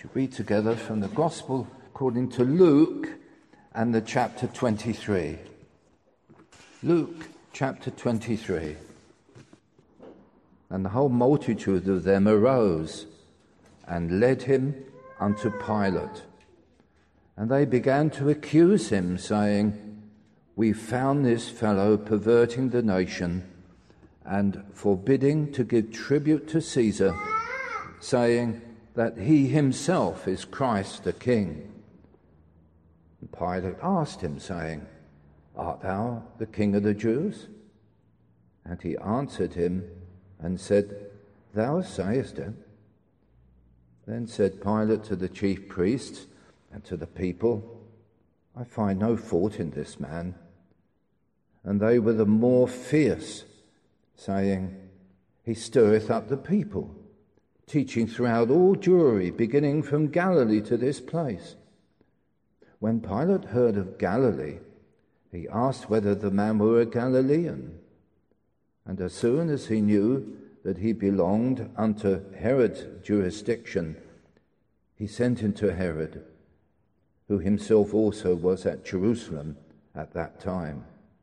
should read together from the Gospel according to Luke and the chapter 23. Luke chapter 23. And the whole multitude of them arose and led him unto Pilate. And they began to accuse him, saying, We found this fellow perverting the nation and forbidding to give tribute to Caesar, saying that he himself is Christ the King. And Pilate asked him, saying, Art thou the King of the Jews? And he answered him and said, Thou sayest it. Then said Pilate to the chief priests and to the people, I find no fault in this man. And they were the more fierce, saying, He stirreth up the people, teaching throughout all Jewry, beginning from Galilee to this place. When Pilate heard of Galilee, he asked whether the man were a Galilean. And as soon as he knew that he belonged unto Herod's jurisdiction, he sent him to Herod, who himself also was at Jerusalem at that time.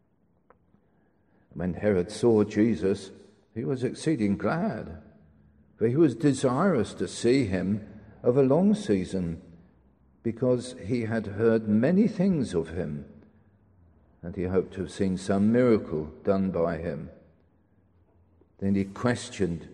When Herod saw Jesus, he was exceeding glad, for he was desirous to see him of a long season, because he had heard many things of him, and he hoped to have seen some miracle done by him. Then he questioned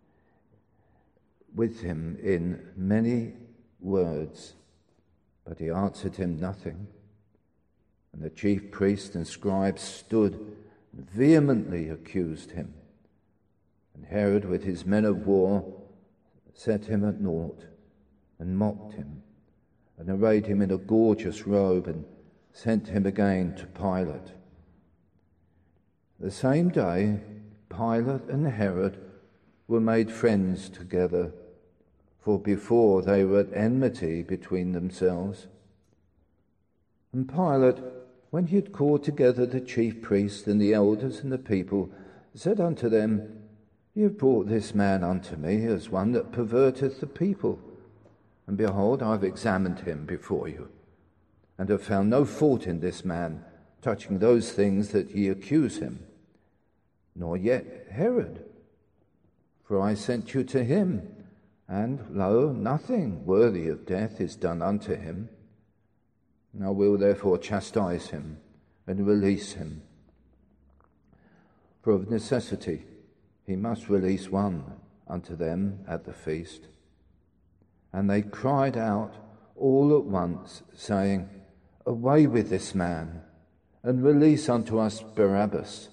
with him in many words, but he answered him nothing. And the chief priests and scribes stood and vehemently accused him. And Herod, with his men of war, set him at naught and mocked him, and arrayed him in a gorgeous robe, and sent him again to Pilate. The same day, Pilate and Herod were made friends together, for before they were at enmity between themselves. And Pilate, when he had called together the chief priests and the elders and the people, said unto them, Ye have brought this man unto me as one that perverteth the people. And behold, I have examined him before you, and have found no fault in this man touching those things that ye accuse him, nor yet Herod. For I sent you to him, and lo, nothing worthy of death is done unto him. I will therefore chastise him and release him. For of necessity he must release one unto them at the feast. And they cried out all at once, saying, Away with this man, and release unto us Barabbas,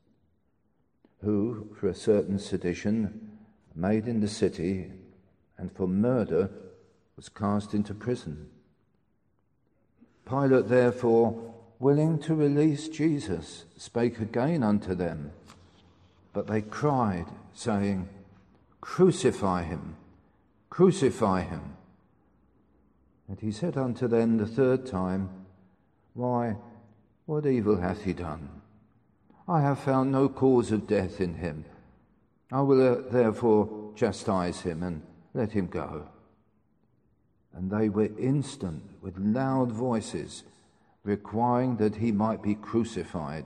who for a certain sedition made in the city, and for murder was cast into prison. Pilate therefore, willing to release Jesus, spake again unto them. But they cried, saying, Crucify him, crucify him. And he said unto them the third time, Why, what evil hath he done? I have found no cause of death in him. I will therefore chastise him and let him go. And they were instant with loud voices, requiring that he might be crucified.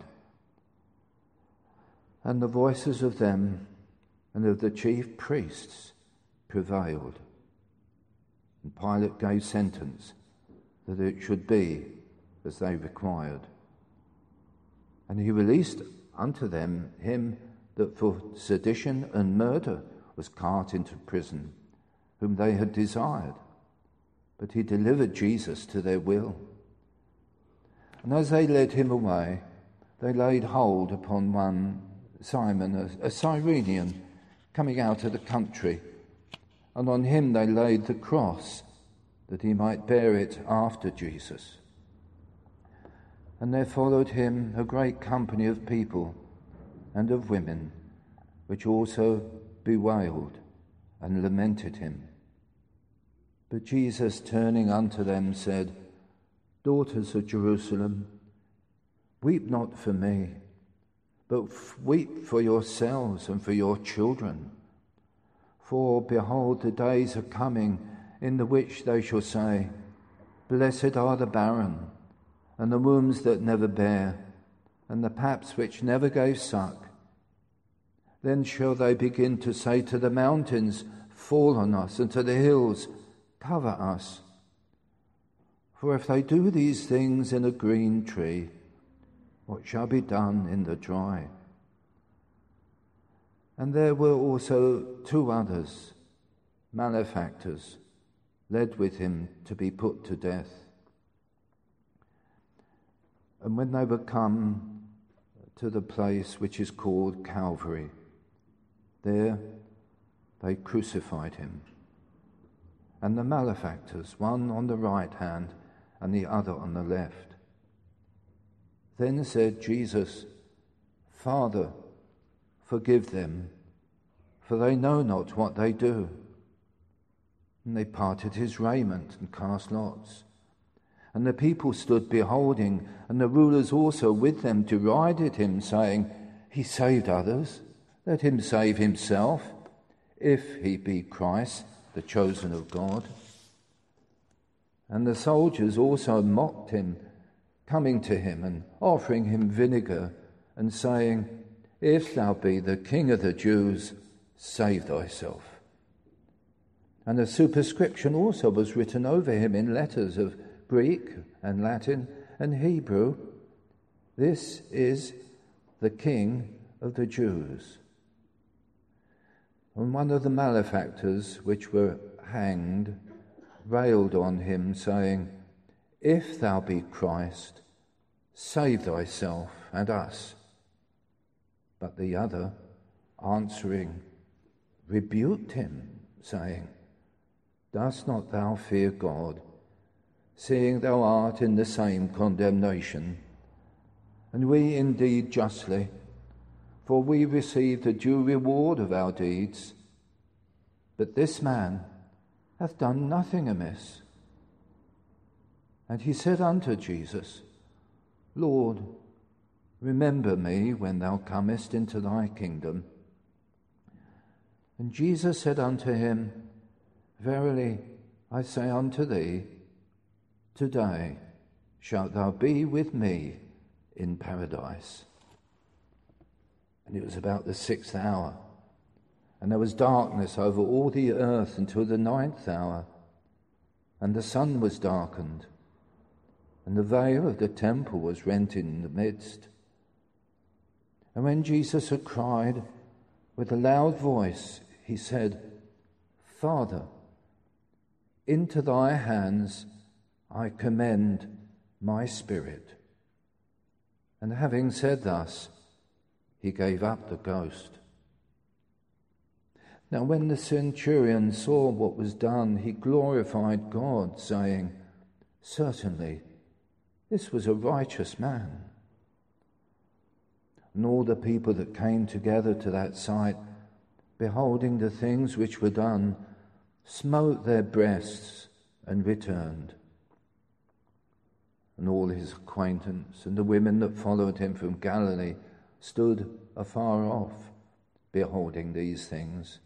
And the voices of them and of the chief priests prevailed. And Pilate gave sentence that it should be as they required. And he released unto them him that for sedition and murder was cast into prison, whom they had desired. But he delivered Jesus to their will. And as they led him away, they laid hold upon one Simon, a Cyrenian, coming out of the country, and on him they laid the cross, that he might bear it after Jesus. And there followed him a great company of people and of women, which also bewailed and lamented him. But Jesus, turning unto them, said, Daughters of Jerusalem, weep not for me, but weep for yourselves and for your children. For, behold, the days are coming, in the which they shall say, Blessed are the barren, and the wombs that never bear, and the paps which never gave suck. Then shall they begin to say to the mountains, Fall on us, and to the hills, Cover us. For if they do these things in a green tree, what shall be done in the dry? And there were also 2 others, malefactors, led with him to be put to death. And when they were come to the place which is called Calvary, there they crucified him, and the malefactors, one on the right hand and the other on the left. Then said Jesus, Father, forgive them, for they know not what they do. And they parted his raiment and cast lots. And the people stood beholding, and the rulers also with them derided him, saying, He saved others, let him save himself, if he be Christ, the chosen of God. And the soldiers also mocked him, coming to him and offering him vinegar, and saying, If thou be the King of the Jews, save thyself. And a superscription also was written over him in letters of Greek and Latin and Hebrew, This is the King of the Jews. And one of the malefactors which were hanged railed on him, saying, If thou be Christ, save thyself and us. But the other, answering, rebuked him, saying, Dost not thou fear God, seeing thou art in the same condemnation? And we indeed justly, for we receive the due reward of our deeds. But this man hath done nothing amiss. And he said unto Jesus, Lord, remember me when thou comest into thy kingdom. And Jesus said unto him, Verily I say unto thee, today shalt thou be with me in paradise. And it was about the 6th hour, and there was darkness over all the earth until the 9th hour, and the sun was darkened, and the veil of the temple was rent in the midst. And when Jesus had cried with a loud voice, he said, Father, into thy hands I commend my spirit. And having said thus, he gave up the ghost. Now when the centurion saw what was done, he glorified God, saying, Certainly, this was a righteous man. And all the people that came together to that sight, beholding the things which were done, smote their breasts and returned. And all his acquaintance and the women that followed him from Galilee stood afar off, beholding these things.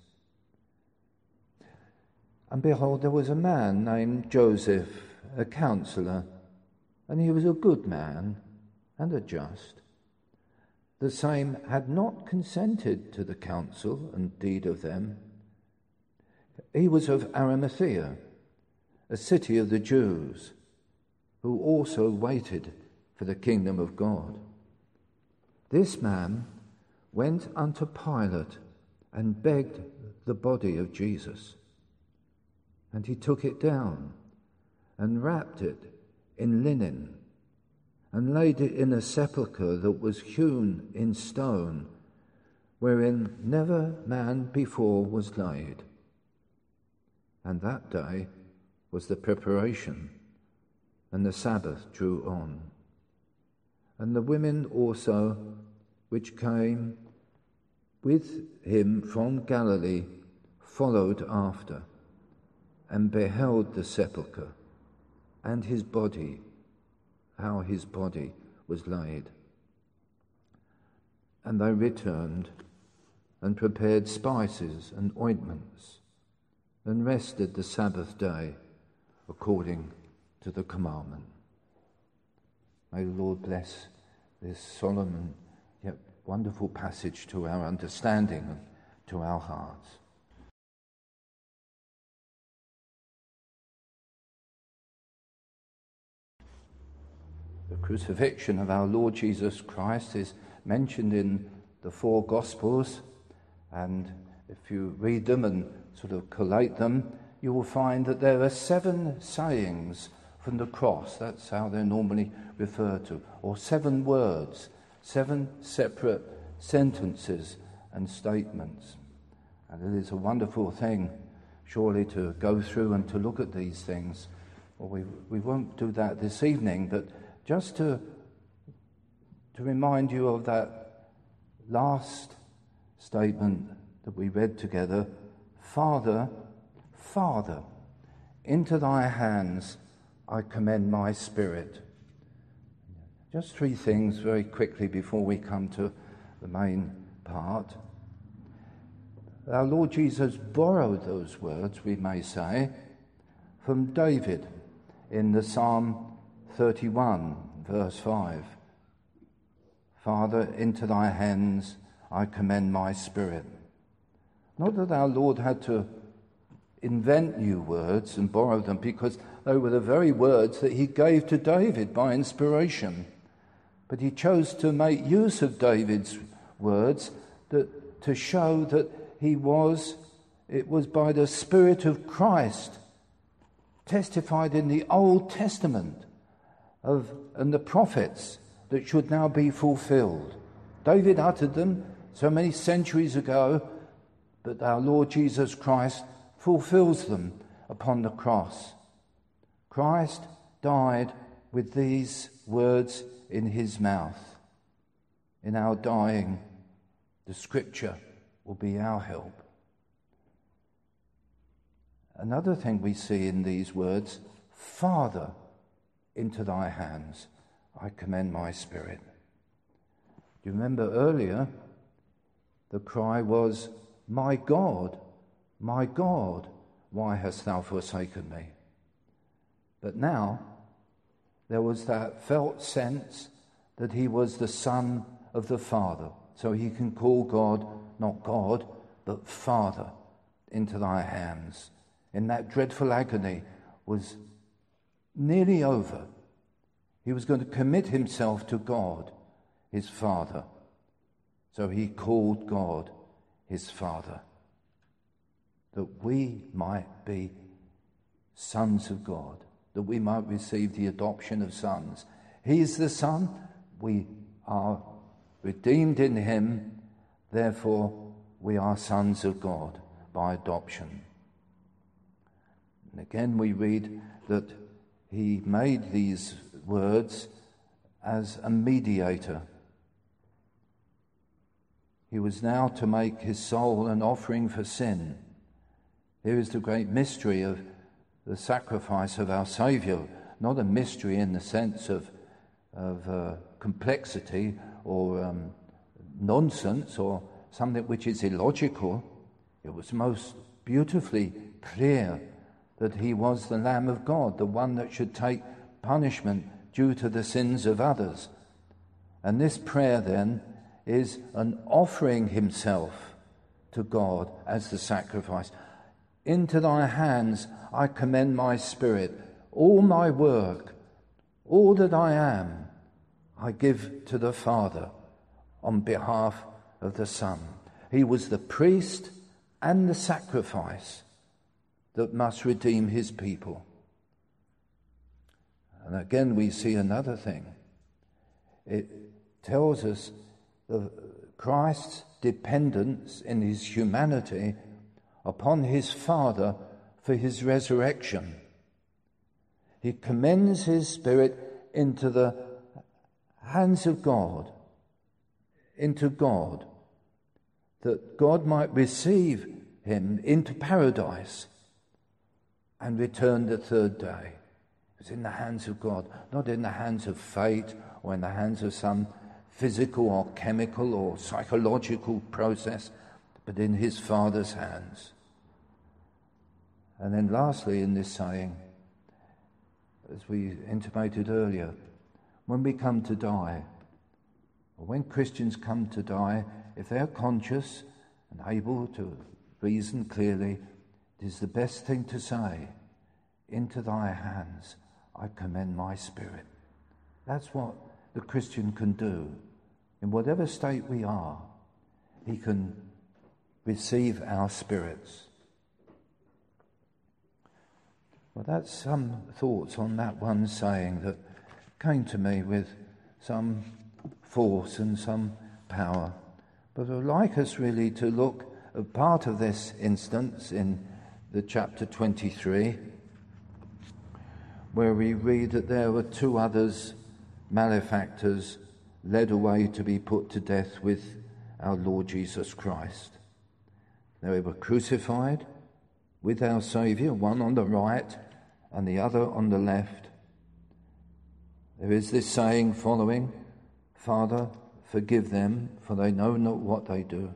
And behold, there was a man named Joseph, a counselor, and he was a good man and a just. The same had not consented to the counsel and deed of them. He was of Arimathea, a city of the Jews, who also waited for the kingdom of God. This man went unto Pilate and begged the body of Jesus. And he took it down and wrapped it in linen and laid it in a sepulchre that was hewn in stone, wherein never man before was laid. And that day was the preparation, and the Sabbath drew on. And the women also, which came with him from Galilee, followed after, and beheld the sepulchre, and his body, how his body was laid. And they returned, and prepared spices and ointments. and rested the Sabbath day according to the commandment. May the Lord bless this solemn and yet wonderful passage to our understanding and to our hearts. The crucifixion of our Lord Jesus Christ is mentioned in the four Gospels, and if you read them and sort of collate them, you will find that there are 7 sayings from the cross. That's how they're normally referred to. Or 7 words, 7 separate sentences and statements. And it is a wonderful thing, surely, to go through and to look at these things. Well, we won't do that this evening, but just to remind you of that last statement that we read together, Father, Father, into thy hands I commend my spirit. Just 3 things very quickly before we come to the main part. Our Lord Jesus borrowed those words, we may say, from David in the Psalm 31, verse 5. Father, into thy hands I commend my spirit. Not that our Lord had to invent new words and borrow them, because they were the very words that he gave to David by inspiration. But he chose to make use of David's words to show that it was by the Spirit of Christ, testified in the Old Testament and the prophets, that should now be fulfilled. David uttered them so many centuries ago, but our Lord Jesus Christ fulfills them upon the cross. Christ died with these words in his mouth. In our dying, the Scripture will be our help. Another thing we see in these words, Father, into thy hands I commend my spirit. Do you remember earlier, the cry was, my God, why hast thou forsaken me? But now, there was that felt sense that he was the Son of the Father. So he can call God, not God, but Father, into thy hands. In that dreadful agony was nearly over. He was going to commit himself to God, his Father. So he called God his Father, that we might be sons of God, that we might receive the adoption of sons. He is the Son, we are redeemed in him, therefore we are sons of God by adoption. And again we read that he made these words as a mediator. He was now to make his soul an offering for sin. Here is the great mystery of the sacrifice of our Saviour, not a mystery in the sense of complexity or nonsense or something which is illogical. It was most beautifully clear that he was the Lamb of God, the one that should take punishment due to the sins of others. And this prayer then is an offering himself to God as the sacrifice. Into thy hands I commend my spirit. All my work, all that I am, I give to the Father on behalf of the Son. He was the priest and the sacrifice that must redeem his people. And again we see another thing. It tells us of Christ's dependence in his humanity upon his Father for his resurrection. He commends his spirit into the hands of God, into God, that God might receive him into paradise and return the 3rd day. It's in the hands of God, not in the hands of fate or in the hands of some physical or chemical or psychological process, but in his Father's hands. And then lastly in this saying, as we intimated earlier, when we come to die, or when Christians come to die, if they're conscious and able to reason clearly, it is the best thing to say, "Into thy hands I commend my spirit." That's what the Christian can do. In whatever state we are, he can receive our spirits. Well, that's some thoughts on that one saying that came to me with some force and some power. But I would like us really to look at part of this instance in the chapter 23, where we read that there were two others, malefactors, led away to be put to death with our Lord Jesus Christ. They were crucified with our Saviour, one on the right and the other on the left. There is this saying following, "Father, forgive them, for they know not what they do."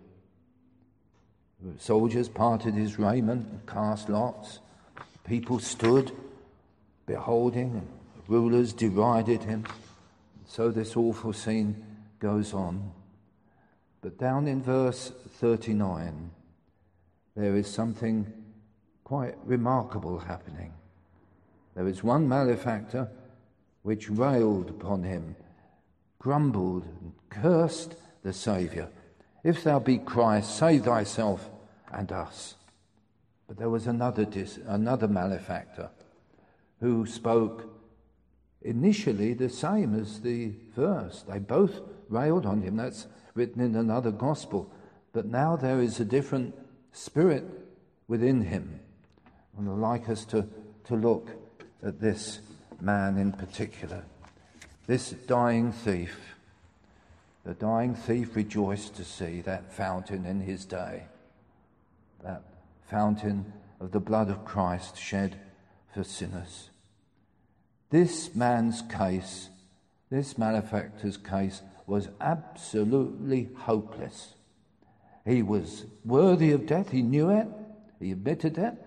The soldiers parted his raiment and cast lots. People stood beholding, and rulers derided him. So this awful scene goes on. But down in verse 39, there is something quite remarkable happening. There is one malefactor which railed upon him, grumbled and cursed the Saviour. "If thou be Christ, save thyself and us." But there was another malefactor who spoke initially the same as the verse. They both railed on him. That's written in another gospel. But now there is a different spirit within him. And I'd like us to look at this man in particular. This dying thief. The dying thief rejoiced to see that fountain in his day. That fountain of the blood of Christ shed for sinners. This man's case, this malefactor's case, was absolutely hopeless. He was worthy of death. He knew it. He admitted it.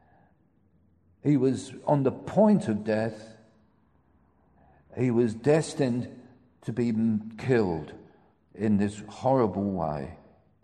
He was on the point of death. He was destined to be killed in this horrible way.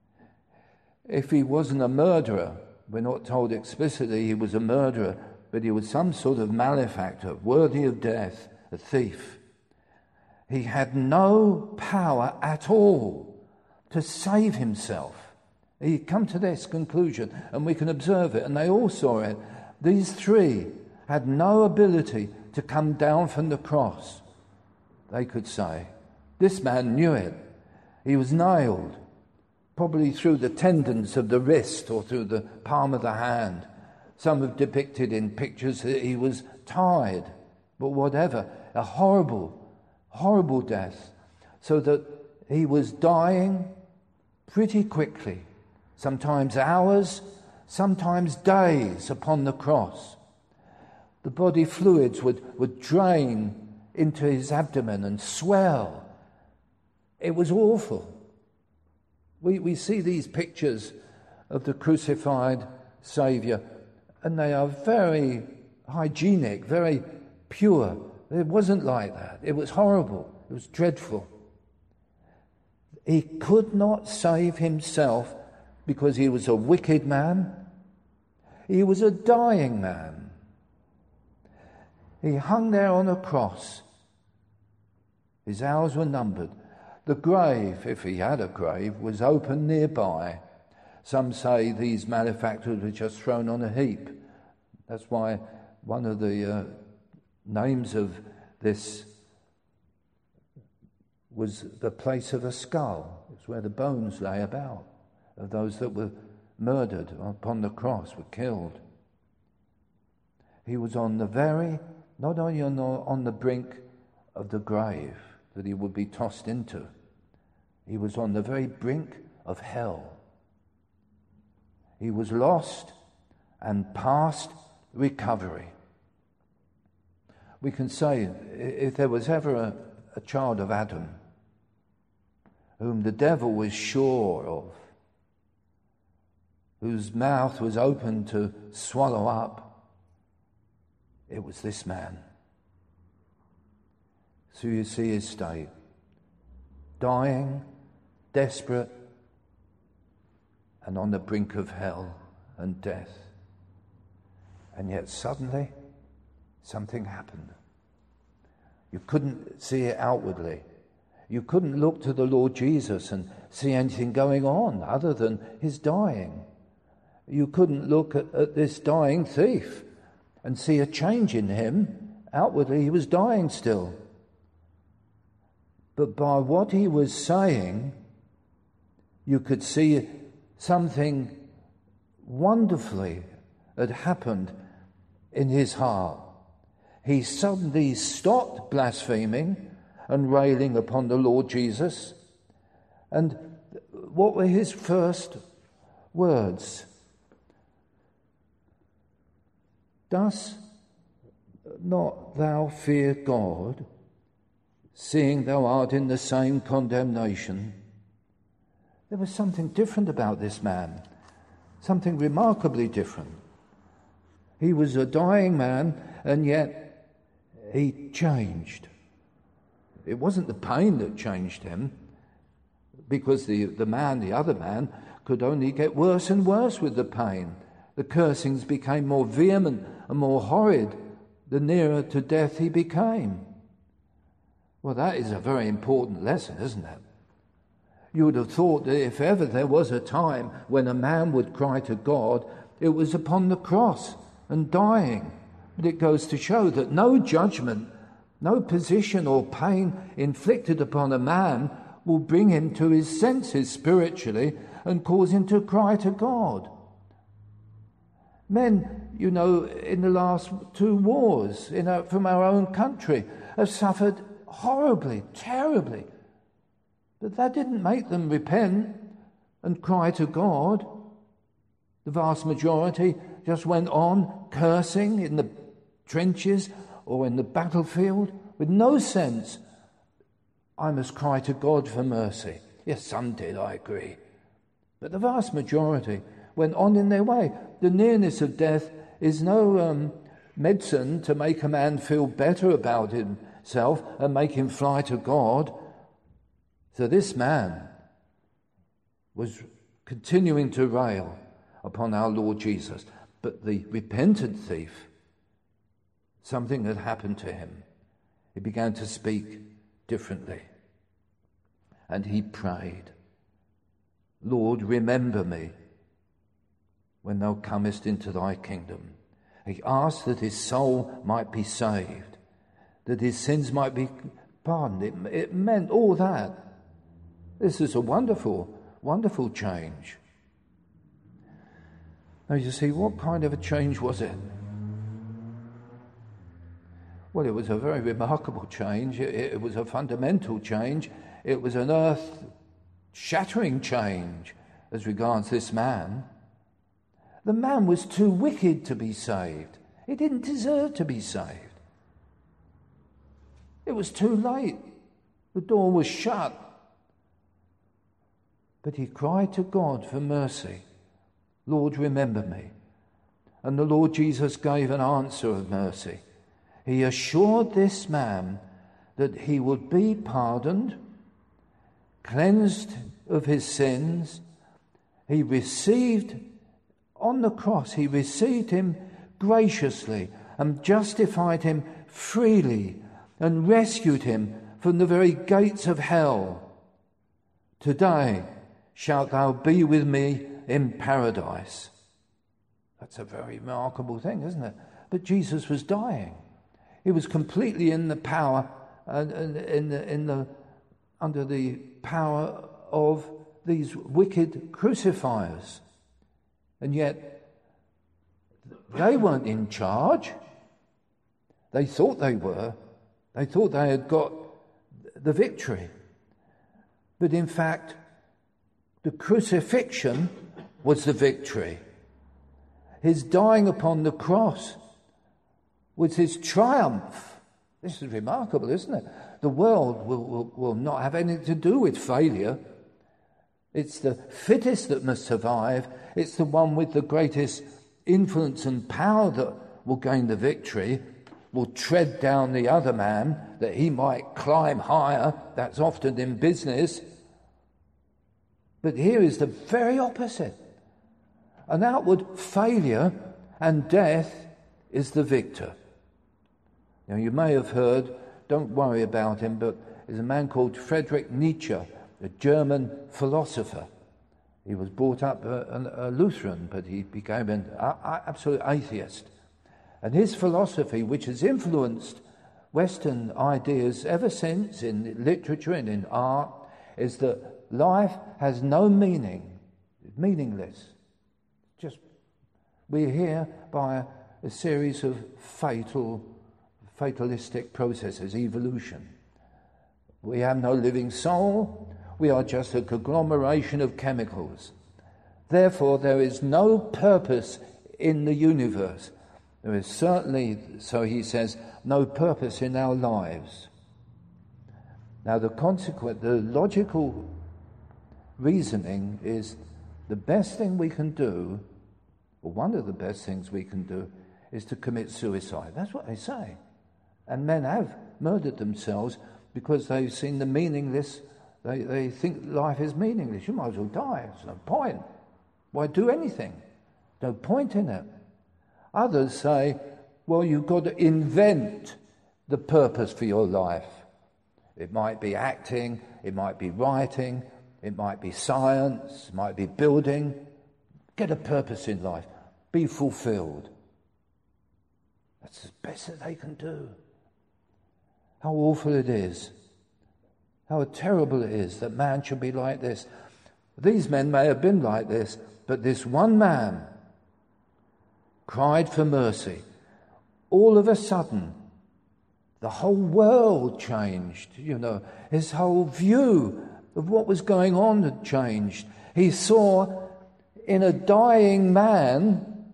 If he wasn't a murderer, we're not told explicitly he was a murderer, but he was some sort of malefactor, worthy of death, a thief. He had no power at all to save himself. He'd come to this conclusion, and we can observe it, and they all saw it. These three had no ability to come down from the cross, they could say. This man knew it. He was nailed, probably through the tendons of the wrist or through the palm of the hand. Some have depicted in pictures that he was tied, but whatever, a horrible, horrible death, so that he was dying pretty quickly, sometimes hours, sometimes days upon the cross. The body fluids would drain into his abdomen and swell. It was awful. We see these pictures of the crucified Saviour, and they are very hygienic, very pure. It wasn't like that. It was horrible. It was dreadful. He could not save himself because he was a wicked man. He was a dying man. He hung there on a cross. His hours were numbered. The grave, if he had a grave, was open nearby. Some say these malefactors were just thrown on a heap. That's why one of the names of this was the place of a skull. It's where the bones lay about of those that were murdered upon the cross, were killed. He was on the very, not only on the brink of the grave that he would be tossed into, he was on the very brink of hell. He was lost and past recovery. We can say, if there was ever a child of Adam whom the devil was sure of, whose mouth was open to swallow up, it was this man. So you see his state. Dying, desperate, and on the brink of hell and death. And yet suddenly, something happened. You couldn't see it outwardly. You couldn't look to the Lord Jesus and see anything going on other than his dying. You couldn't look at this dying thief and see a change in him. Outwardly, he was dying still. But by what he was saying, you could see something wonderfully had happened in his heart. He suddenly stopped blaspheming and railing upon the Lord Jesus. And what were his first words? Dost not thou fear God, seeing thou art in the same condemnation? There was something different about this man, something remarkably different. He was a dying man, and yet he changed. It wasn't the pain that changed him, because the other man, could only get worse and worse with the pain. The cursings became more vehement and more horrid the nearer to death he became. Well, that is a very important lesson, isn't it? You would have thought that if ever there was a time when a man would cry to God, it was upon the cross and dying. But it goes to show that no judgment, no position or pain inflicted upon a man will bring him to his senses spiritually and cause him to cry to God. Men, in the last 2 wars from our own country have suffered horribly, terribly. But that didn't make them repent and cry to God. The vast majority just went on cursing in the trenches or in the battlefield with no sense. I must cry to God for mercy. Yes, some did, I agree. But the vast majority went on in their way. The nearness of death is no medicine to make a man feel better about himself and make him fly to God. So this man was continuing to rail upon our Lord Jesus. But the repentant thief, something had happened to him. He began to speak differently. And he prayed, Lord, remember me when thou comest into thy kingdom. He asked that his soul might be saved, that his sins might be pardoned. It meant all that. This is a wonderful, wonderful change. Now you see, what kind of a change was it? Well, it was a very remarkable change. It was a fundamental change. It was an earth-shattering change as regards this man. The man was too wicked to be saved. He didn't deserve to be saved. It was too late. The door was shut. But he cried to God for mercy. Lord, remember me. And the Lord Jesus gave an answer of mercy. He assured this man that he would be pardoned, cleansed of his sins. He received, on the cross, he received him graciously and justified him freely and rescued him from the very gates of hell. Today shalt thou be with me in paradise. That's a very remarkable thing, isn't it? But Jesus was dying. He was completely in the power and under the power of these wicked crucifiers. And yet they weren't in charge. They thought they were. They thought they had got the victory. But in fact, the crucifixion was the victory. His dying upon the cross was his triumph. This is remarkable, isn't it? The world will not have anything to do with failure. It's the fittest that must survive. It's the one with the greatest influence and power that will gain the victory, will tread down the other man that he might climb higher. That's often in business. But here is the very opposite. An outward failure and death is the victor. Now, you may have heard, don't worry about him, but there's a man called Friedrich Nietzsche, a German philosopher. He was brought up a Lutheran, but he became an absolute atheist. And his philosophy, which has influenced Western ideas ever since in literature and in art, is that life has no meaning. It's meaningless. Just we're here by a series of fatalistic processes, evolution. We have no living soul. We are just a conglomeration of chemicals. Therefore, there is no purpose in the universe. There is certainly, so he says, no purpose in our lives. Now, the logical reasoning is the best thing we can do, or one of the best things we can do, is to commit suicide. That's what they say. And men have murdered themselves because they've seen the meaningless. They think life is meaningless. You might as well die. There's no point. Why do anything? No point in it. Others say, well, you've got to invent the purpose for your life. It might be acting, it might be writing, it might be science, it might be building. Get a purpose in life. Be fulfilled. That's the best that they can do. How awful it is. How terrible it is that man should be like this. These men may have been like this, but this one man cried for mercy. All of a sudden, the whole world changed. His whole view of what was going on had changed. He saw in a dying man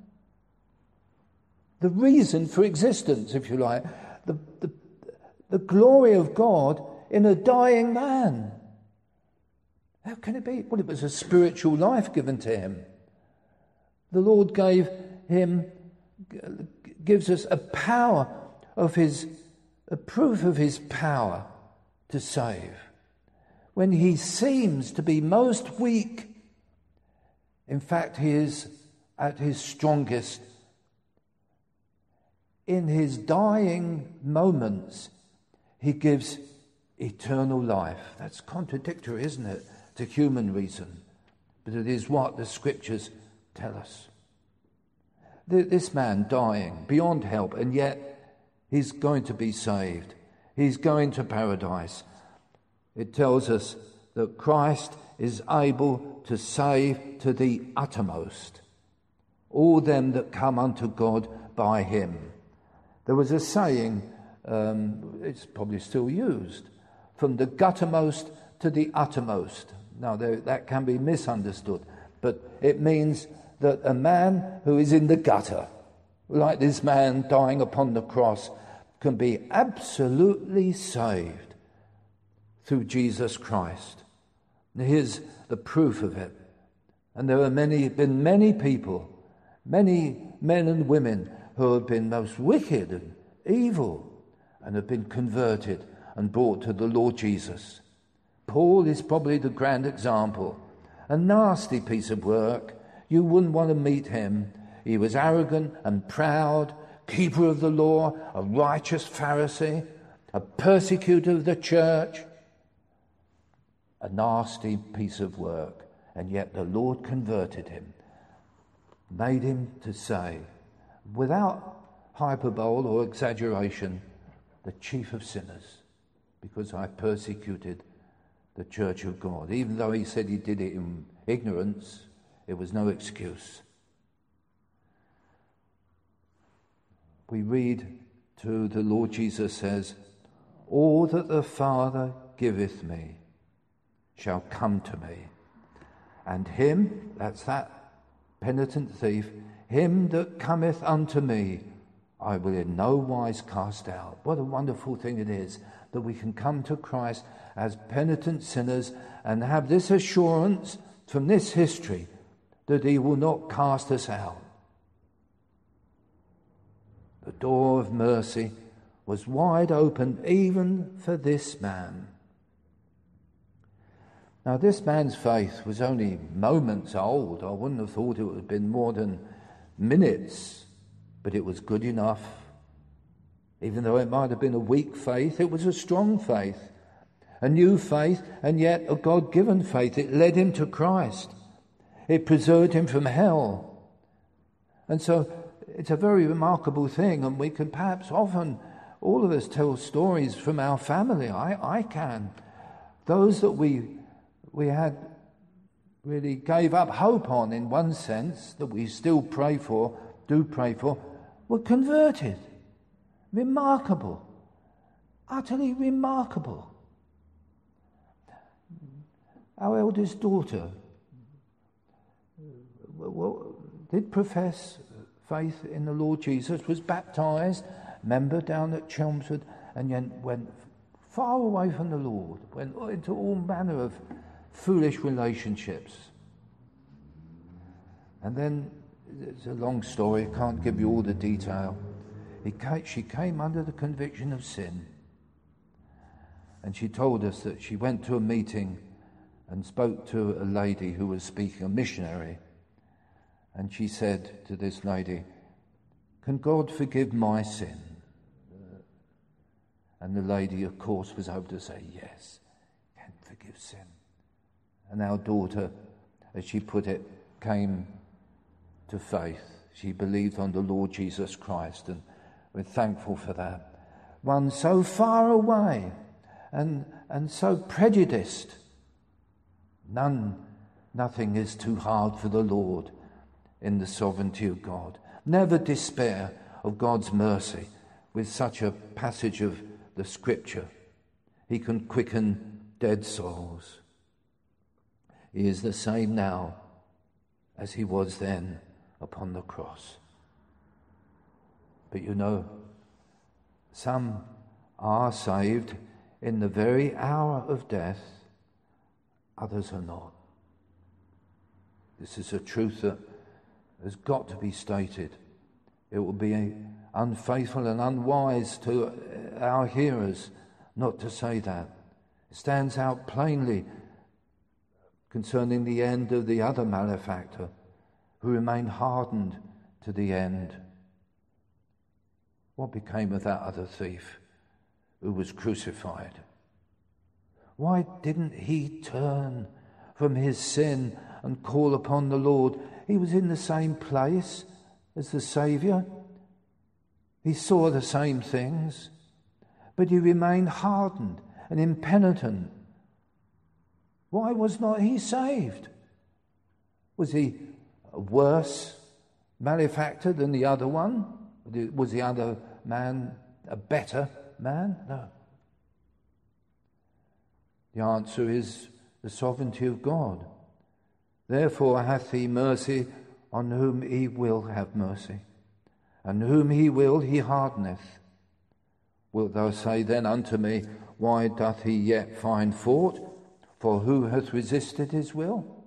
the reason for existence, if you like, the glory of God in a dying man. How can it be? Well, it was a spiritual life given to him. The Lord gives us a power of a proof of his power to save. When he seems to be most weak, in fact, he is at his strongest. In his dying moments, he gives eternal life. That's contradictory, isn't it, to human reason? But it is what the scriptures tell us. This man dying beyond help, and yet he's going to be saved. He's going to paradise. It tells us that Christ is able to save to the uttermost all them that come unto God by him. There was a saying, it's probably still used, from the guttermost to the uttermost. Now, that can be misunderstood, but it means that a man who is in the gutter, like this man dying upon the cross, can be absolutely saved through Jesus Christ. And here's the proof of it. And there have been many people, many men and women who have been most wicked and evil and have been converted and brought to the Lord Jesus. Paul is probably the grand example. A nasty piece of work. You wouldn't want to meet him. He was arrogant and proud, keeper of the law, a righteous Pharisee, a persecutor of the church. A nasty piece of work. And yet the Lord converted him, made him to say, without hyperbole or exaggeration, the chief of sinners, because I persecuted the church of God. Even though he said he did it in ignorance, it was no excuse. We read to the Lord Jesus says, all that the Father giveth me shall come to me. And him, that's that penitent thief, him that cometh unto me, I will in no wise cast out. What a wonderful thing it is that we can come to Christ as penitent sinners and have this assurance from this history that he will not cast us out. The door of mercy was wide open even for this man. Now, this man's faith was only moments old. I wouldn't have thought it would have been more than minutes, but it was good enough. Even though it might have been a weak faith, it was a strong faith, a new faith, and yet a God-given faith. It led him to Christ. It preserved him from hell. And so it's a very remarkable thing, and we can perhaps often, all of us, tell stories from our family. I can. Those that we had really gave up hope on, in one sense, that we still do pray for, were converted. Remarkable. Utterly remarkable. Our eldest daughter did profess faith in the Lord Jesus, was baptized, member down at Chelmsford, and then went far away from the Lord, went into all manner of foolish relationships. And then, it's a long story, I can't give you all the detail. She came under the conviction of sin. And she told us that she went to a meeting and spoke to a lady who was speaking, a missionary. And she said to this lady, "Can God forgive my sin?" And the lady, of course, was able to say, "Yes, can forgive sin." And our daughter, as she put it, came to faith. She believed on the Lord Jesus Christ, and we're thankful for that. One so far away and so prejudiced. Nothing is too hard for the Lord in the sovereignty of God. Never despair of God's mercy with such a passage of the Scripture. He can quicken dead souls. He is the same now as he was then upon the cross. But you know, some are saved in the very hour of death, others are not. This is a truth that has got to be stated. It will be unfaithful and unwise to our hearers not to say that. It stands out plainly concerning the end of the other malefactor who remained hardened to the end. What became of that other thief who was crucified? Why didn't he turn from his sin and call upon the Lord? He was in the same place as the Saviour. He saw the same things, but he remained hardened and impenitent. Why was not he saved? Was he a worse malefactor than the other one? Was the other man a better man? No. The answer is the sovereignty of God. Therefore hath he mercy on whom he will have mercy, and whom he will he hardeneth. Wilt thou say then unto me, why doth he yet find fault? For who hath resisted his will?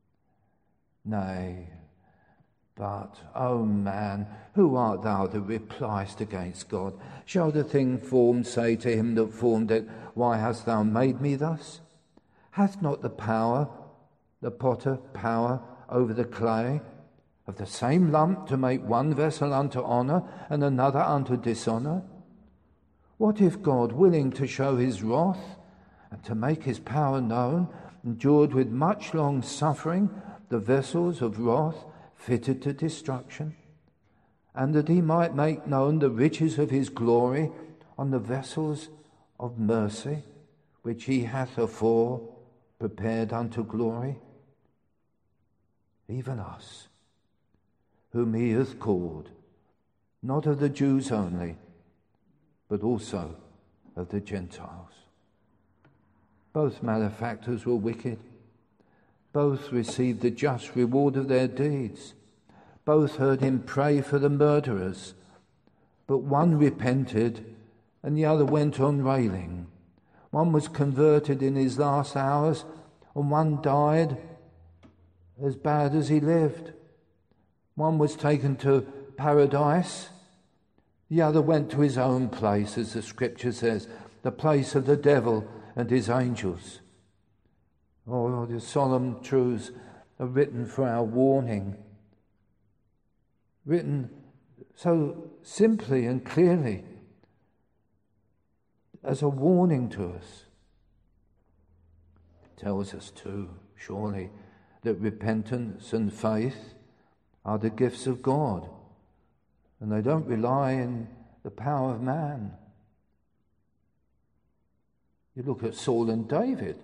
Nay, but, O man, who art thou that repliest against God? Shall the thing formed say to him that formed it, why hast thou made me thus? Hath not the potter power over the clay, of the same lump to make one vessel unto honour and another unto dishonour? What if God, willing to show his wrath and to make his power known, endured with much long suffering the vessels of wrath fitted to destruction, and that he might make known the riches of his glory on the vessels of mercy, which he hath afore prepared unto glory? Even us, whom he hath called, not of the Jews only, but also of the Gentiles. Both malefactors were wicked. Both received the just reward of their deeds. Both heard him pray for the murderers. But one repented and the other went on railing. One was converted in his last hours and one died as bad as he lived. One was taken to paradise. The other went to his own place, as the scripture says, the place of the devil and his angels. Oh, the solemn truths are written for our warning, written so simply and clearly as a warning to us. It tells us too, surely, that repentance and faith are the gifts of God, and they don't rely on the power of man. You look at Saul and David,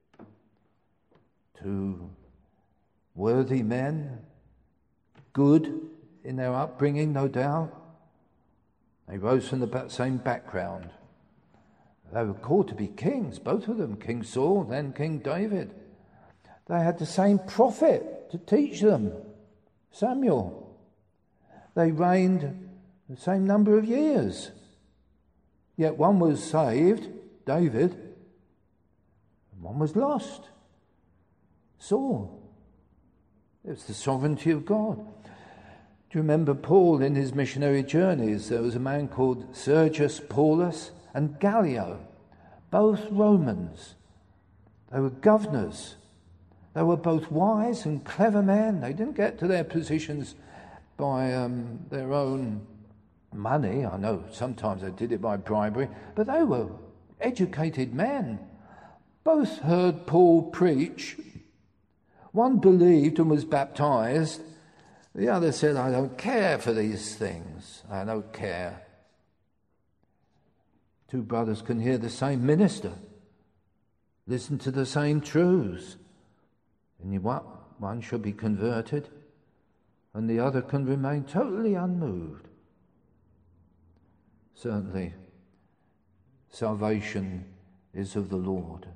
two worthy men, good in their upbringing, no doubt. They rose from the same background. They were called to be kings, both of them, King Saul, then King David. They had the same prophet to teach them, Samuel. They reigned the same number of years. Yet one was saved, David, and one was lost, Saul. It's the sovereignty of God. Do you remember Paul in his missionary journeys? There was a man called Sergius Paulus and Gallio, both Romans. They were governors. They were both wise and clever men. They didn't get to their positions by their own money. I know sometimes they did it by bribery, but they were educated men. Both heard Paul preach. One believed and was baptized. The other said, I don't care for these things. I don't care. Two brothers can hear the same minister, listen to the same truths, and one shall be converted, and the other can remain totally unmoved. Certainly, salvation is of the Lord.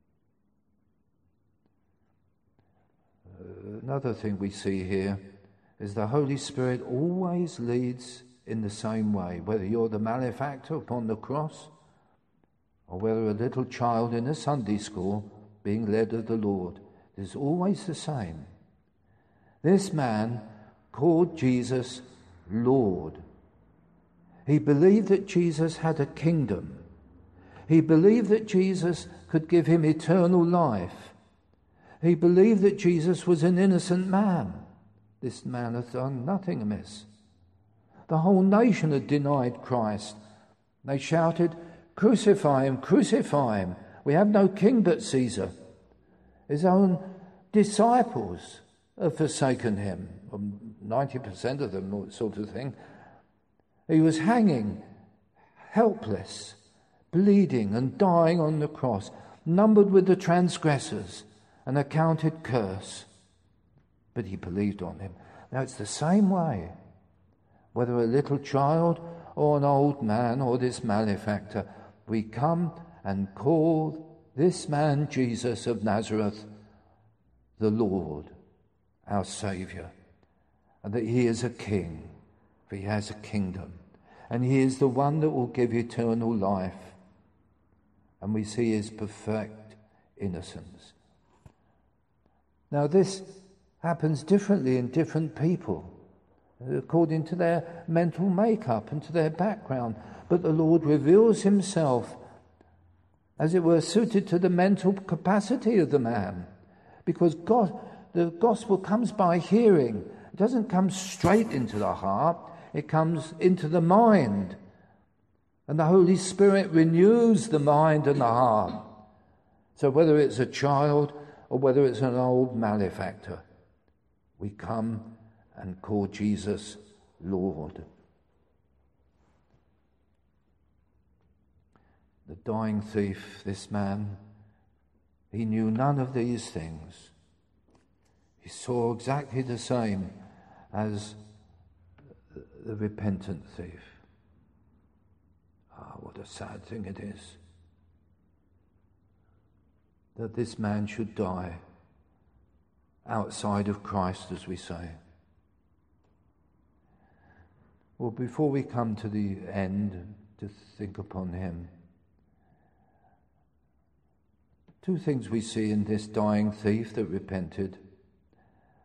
Another thing we see here is the Holy Spirit always leads in the same way, whether you're the malefactor upon the cross or whether a little child in a Sunday school being led of the Lord. It is always the same. This man called Jesus Lord. He believed that Jesus had a kingdom. He believed that Jesus could give him eternal life. He believed that Jesus was an innocent man. This man hath done nothing amiss. The whole nation had denied Christ. They shouted, crucify him, crucify him. We have no king but Caesar. His own disciples have forsaken him, 90% of them, sort of thing. He was hanging, helpless, bleeding and dying on the cross, numbered with the transgressors, an accounted curse. But he believed on him. Now it's the same way, whether a little child or an old man or this malefactor, we come and call this man Jesus of Nazareth the Lord, our Saviour, and that he is a king, for he has a kingdom, and he is the one that will give eternal life, and we see his perfect innocence. Now this happens differently in different people, according to their mental makeup and to their background, but the Lord reveals himself, as it were, suited to the mental capacity of the man, because God, the gospel comes by hearing. It doesn't come straight into the heart, it comes into the mind. And the Holy Spirit renews the mind and the heart. So whether it's a child or whether it's an old malefactor, we come and call Jesus Lord. The dying thief, this man, he knew none of these things. He saw exactly the same as the repentant thief. Ah, what a sad thing it is that this man should die outside of Christ, as we say. Well, before we come to the end, to think upon him, two things we see in this dying thief that repented.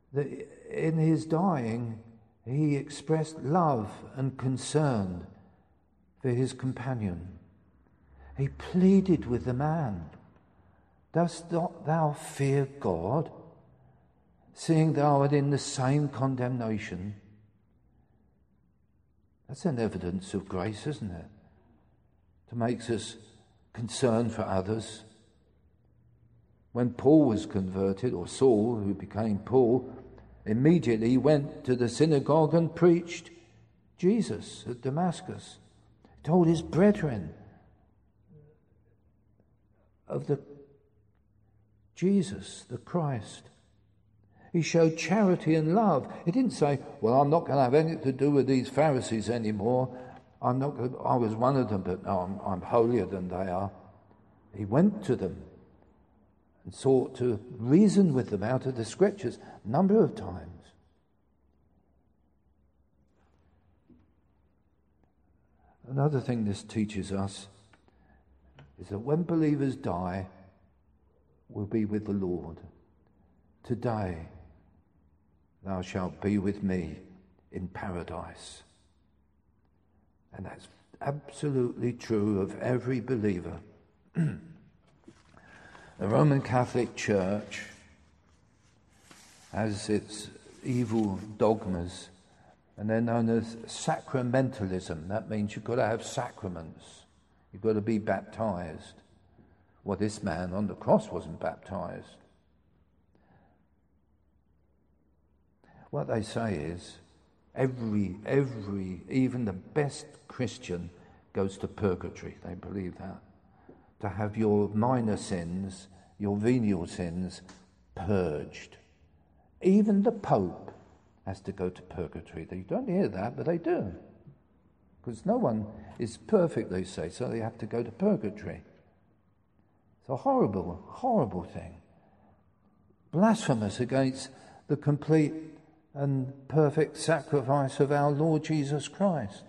that in his dying he expressed love and concern for his companion. He pleaded with the man, "Dost not thou fear God, seeing thou art in the same condemnation?" That's an evidence of grace, isn't it? To make us concerned for others. When Paul was converted, or Saul, who became Paul, immediately went to the synagogue and preached Jesus at Damascus. He told his brethren of the Jesus, the Christ. He showed charity and love. He didn't say, "Well, I'm not going to have anything to do with these Pharisees anymore. I was one of them, but no, I'm holier than they are." He went to them and sought to reason with them out of the Scriptures a number of times. Another thing this teaches us is that when believers die, we'll be with the Lord. "Today thou shalt be with me in paradise." And that's absolutely true of every believer. The Roman Catholic Church has its evil dogmas, and they're known as sacramentalism. That means you've got to have sacraments. You've got to be baptized. Well, this man on the cross wasn't baptized. What they say is every, even the best Christian goes to purgatory. They believe that. To have your minor sins, your venial sins, purged. Even the Pope has to go to purgatory. They don't hear that, but they do. Because no one is perfect, they say, so they have to go to purgatory. It's a horrible, horrible thing. Blasphemous against the complete and perfect sacrifice of our Lord Jesus Christ.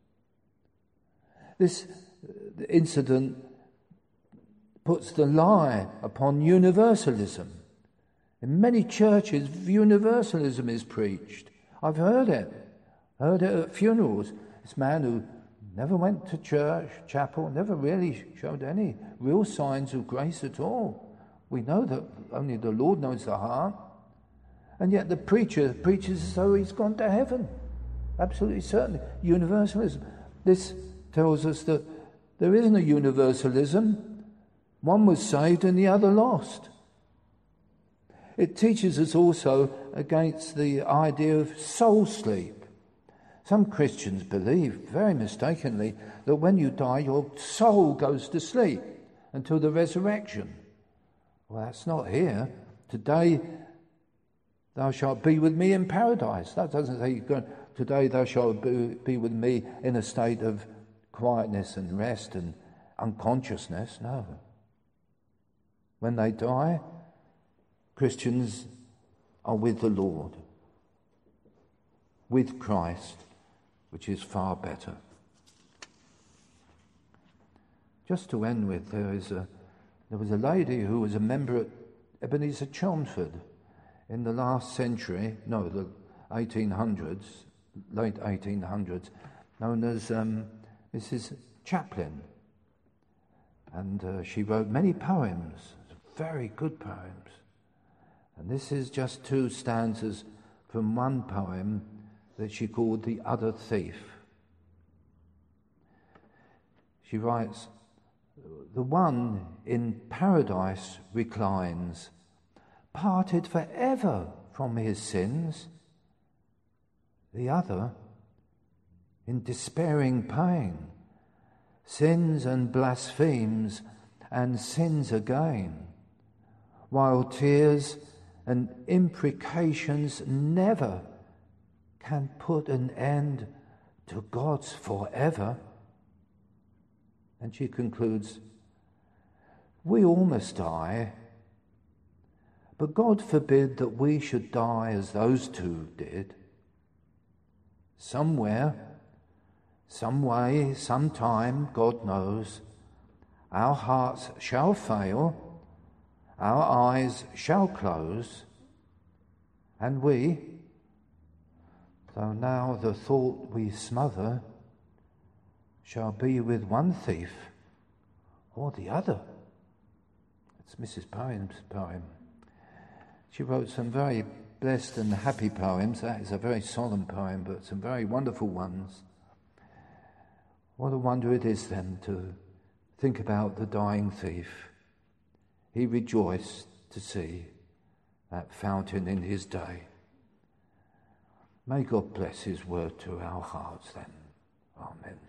This incident puts the lie upon universalism. In many churches, universalism is preached. I've heard it at funerals. This man who never went to church, chapel, never really showed any real signs of grace at all. We know that only the Lord knows the heart. And yet the preacher preaches as though he's gone to heaven. Absolutely certain. Universalism. This tells us that there isn't a universalism. One was saved and the other lost. It teaches us also against the idea of soul sleep. Some Christians believe, very mistakenly, that when you die, your soul goes to sleep until the resurrection. Well, that's not here. "Today thou shalt be with me in paradise." That doesn't say "Today thou shalt be with me in a state of quietness and rest and unconsciousness." No. When they die, Christians are with the Lord, with Christ, which is far better. Just to end with, there was a lady who was a member at Ebenezer Chelmsford in the last century, the 1800s, late 1800s, known as Mrs. Chaplin. And she wrote many poems, very good poems. And this is just 2 stanzas from one poem that she called "The Other Thief." She writes, "The one in paradise reclines, parted forever from his sins. The other, in despairing pain, sins and blasphemes and sins again, while tears and imprecations never can put an end to God's forever." And she concludes, "We all must die, but God forbid that we should die as those 2 did. Somewhere, some way, sometime, God knows, our hearts shall fail, our eyes shall close, And we, though now the thought we smother, shall be with one thief or the other. It's Mrs. Poem's poem. She wrote some very blessed and happy poems. That is a very solemn poem, but some very wonderful ones. What a wonder it is then to think about the dying thief. He rejoiced to see that fountain in his day. May God bless his word to our hearts then. Amen.